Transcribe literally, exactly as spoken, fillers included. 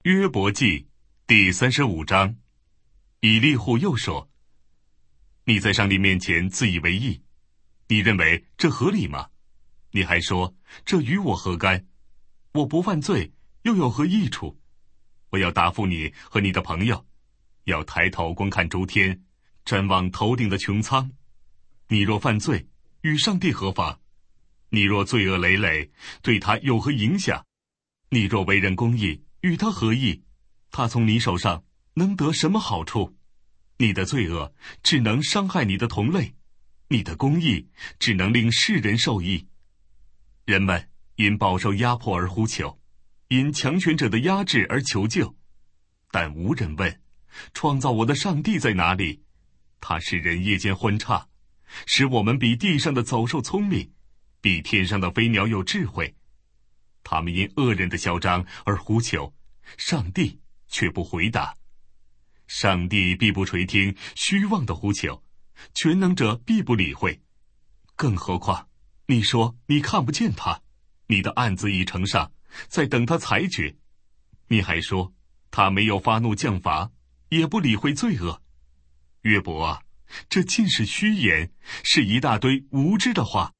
约伯记第三十五章。以利户又说：你在上帝面前自以为义，你认为这合理吗？你还说这与我何干？我不犯罪又有何益处？我要答复你和你的朋友，要抬头观看诸天，瞻望头顶的穹苍。你若犯罪，与上帝何妨？你若罪恶累累，对他有何影响？你若为人公义，与他何益？他从你手上能得什么好处？你的罪恶只能伤害你的同类，你的公义只能令世人受益。人们因饱受压迫而呼求，因强权者的压制而求救，但无人问创造我的上帝在哪里？他使人夜间昏岔，使我们比地上的走兽聪明，比天上的飞鸟有智慧。他们因恶人的嚣张而呼求，上帝却不回答。上帝必不垂听虚妄的呼求，全能者必不理会。更何况你说你看不见他，你的案子已呈上，在等他裁决。你还说他没有发怒降罚，也不理会罪恶。约伯啊，这尽是虚言，是一大堆无知的话。